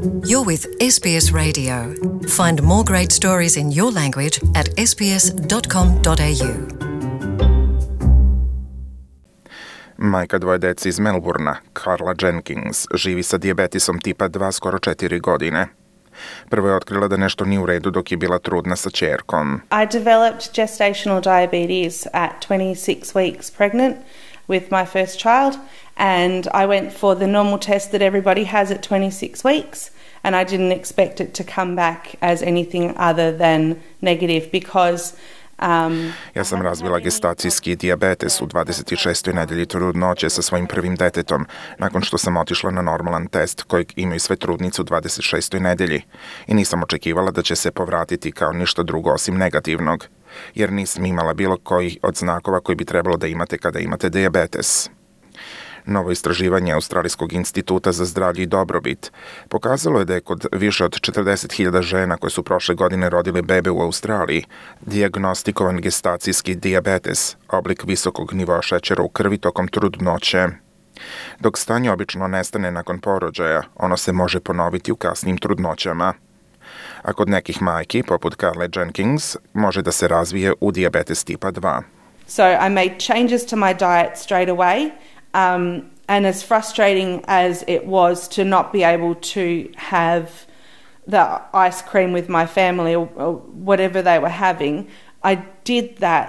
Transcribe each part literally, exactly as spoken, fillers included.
You're with S B S Radio. Find more great stories in your language at s b s dot com dot a u. Majka dvoje dece iz Melbourna, Carla Jenkins, živi sa dijabetisom tipa dva skoro četiri godine. Prvo je otkrila da nešto nije u redu dok je bila trudna sa ćerkom. I developed gestational diabetes at twenty-six weeks pregnant with my first child, and I went for the normal test that everybody has at twenty-six weeks, and I didn't expect it to come back as anything other than negative because Um, ja sam razvila gestacijski dijabetes u dvadeset šestoj nedelji trudnoće sa svojim prvim detetom, nakon što sam otišla na normalan test kojeg imaju sve trudnice u dvadeset šestoj nedelji i nisam očekivala da će se povratiti kao ništa drugo osim negativnog, jer nisam imala bilo koji od znakova koji bi trebalo da imate kada imate dijabetes. Novo istraživanje Australijskog instituta za zdravlje i dobrobit pokazalo je da je kod više od četrdeset hiljada žena koje su prošle godine rodile bebe u Australiji dijagnostikovan gestacijski dijabetes, oblik visokog nivoa šećera u krvi tokom trudnoće. Dok stanje obično nestane nakon porođaja, ono se može ponoviti u kasnim trudnoćama. A kod nekih majki, poput Carle Jenkins, može da se razvije u dijabetes tipa dva. So I made changes to my diet straight away. Um, and as frustrating as it was to not be able to have the ice cream with my family or, or whatever they were having, I did that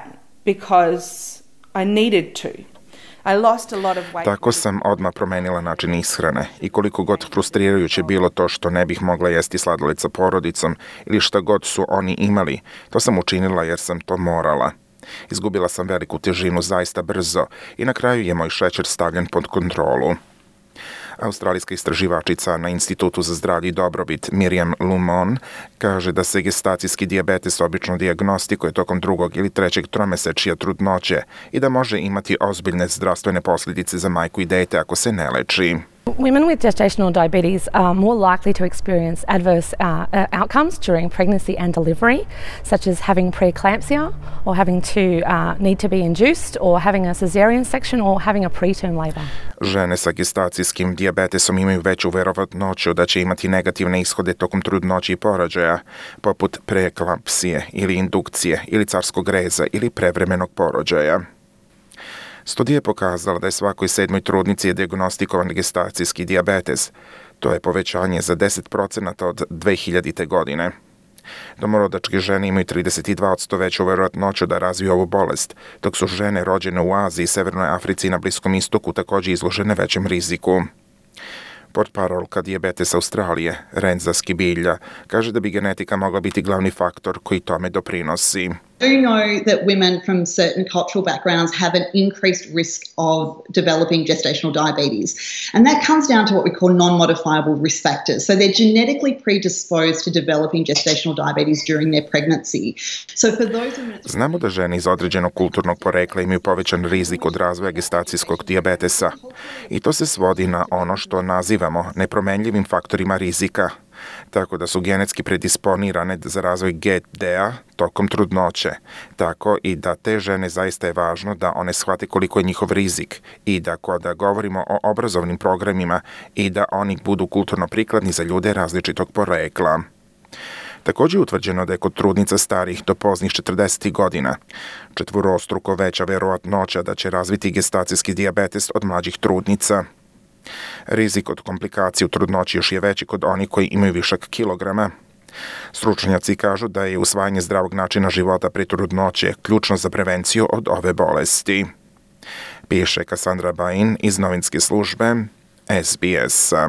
because I needed to. I lost a lot of weight. Tako sam odmah promenila način ishrane i koliko god frustrirajuće bilo to što ne bih mogla jesti sladoled sa porodicom ili šta god su oni imali, to sam učinila jer sam to morala. Izgubila sam veliku težinu zaista brzo i na kraju je moj šećer stavljen pod kontrolu. Australijska istraživačica na Institutu za zdravlje i dobrobit Miriam Lumon kaže da se gestacijski dijabetes obično dijagnostikuje tokom drugog ili trećeg tromesečja trudnoće i da može imati ozbiljne zdravstvene posljedice za majku i dete ako se ne leči. Women with gestational diabetes are more likely to experience adverse uh, uh, outcomes during pregnancy and delivery, such as having preeclampsia or having to uh, need to be induced or having a cesarean section or having a preterm labor. Žene sa gestacijskim dijabetesom imaju veću verovatnoću da će imati negativne ishode tokom trudnoće i porođaja, poput preeklampsije ili indukcije ili carskog reza ili prevremenog porođaja. Studija je pokazala da je svakoj sedmoj trudnici je dijagnostikovan gestacijski dijabetes. To je povećanje za deset procenata od dve hiljadite. godine. Domorodačke žene imaju trideset dva posto veću verovatnoću da razviju ovu bolest, dok su žene rođene u Aziji, Severnoj Africi i na Bliskom istoku također izložene većem riziku. Portparolka Dijabetes Australije, Renza Skibilja, kaže da bi genetika mogla biti glavni faktor koji tome doprinosi. I do know that women from certain cultural backgrounds have an increased risk of developing gestational diabetes. And that comes down to what we call non-modifiable risk factors. So they're genetically predisposed to developing gestational diabetes during their pregnancy. So for those women... Znamo da žene iz određenog kulturnog porekla imaju povećan rizik od razvoja gestacijskog dijabetesa. I to se svodi na ono što nazivamo nepromenljivim faktorima rizika, tako da su genetski predisponirane za razvoj G D A tokom trudnoće, tako i da te žene zaista je važno da one shvate koliko je njihov rizik i da kada govorimo o obrazovnim programima i da oni budu kulturno prikladni za ljude različitog porekla. Također je utvrđeno da je kod trudnica starih do poznih četrdesetih godina četvorostruko veća verovatnoća da će razviti gestacijski dijabetes od mlađih trudnica. Rizik od komplikacije u trudnoći još je veći kod onih koji imaju višak kilograma. Stručnjaci kažu da je usvajanje zdravog načina života pri trudnoći ključno za prevenciju od ove bolesti. Piše Cassandra Bain iz novinske službe S B S-a.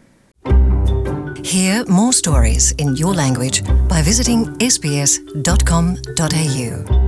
Hear more stories in your language by visiting s b s dot com dot a u.